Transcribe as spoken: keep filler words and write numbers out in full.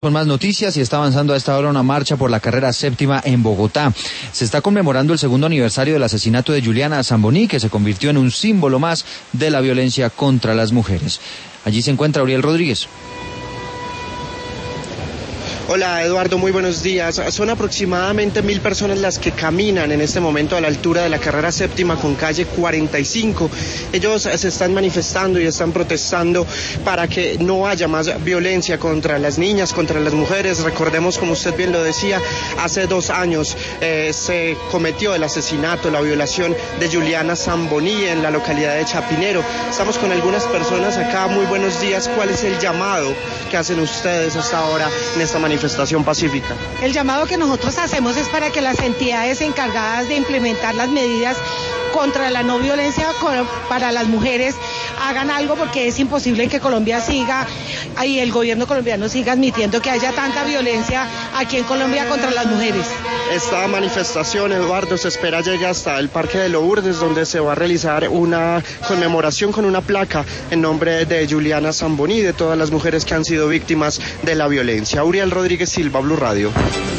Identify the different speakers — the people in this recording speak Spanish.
Speaker 1: Con más noticias, y está avanzando a esta hora una marcha por la carrera séptima en Bogotá. Se está conmemorando el segundo aniversario del asesinato de Juliana Zamboní, que se convirtió en un símbolo más de la violencia contra las mujeres. Allí se encuentra Uriel Rodríguez.
Speaker 2: Hola Eduardo, muy buenos días. Son aproximadamente mil personas las que caminan en este momento a la altura de la carrera séptima con calle cuarenta y cinco. Ellos se están manifestando y están protestando para que no haya más violencia contra las niñas, contra las mujeres. Recordemos, como usted bien lo decía, hace dos años eh, se cometió el asesinato, la violación de Juliana Zamboní en la localidad de Chapinero. Estamos con algunas personas acá. Muy buenos días. ¿Cuál es el llamado que hacen ustedes hasta ahora en esta manifestación? manifestación pacífica?
Speaker 3: El llamado que nosotros hacemos es para que las entidades encargadas de implementar las medidas contra la no violencia para las mujeres hagan algo, porque es imposible que Colombia siga y el gobierno colombiano siga admitiendo que haya tanta violencia aquí en Colombia contra las mujeres.
Speaker 2: Esta manifestación, Eduardo, se espera llegue hasta el Parque de Lourdes, donde se va a realizar una conmemoración con una placa en nombre de Juliana Zamboní y de todas las mujeres que han sido víctimas de la violencia. Uriel Rodríguez Silva, Blue Radio.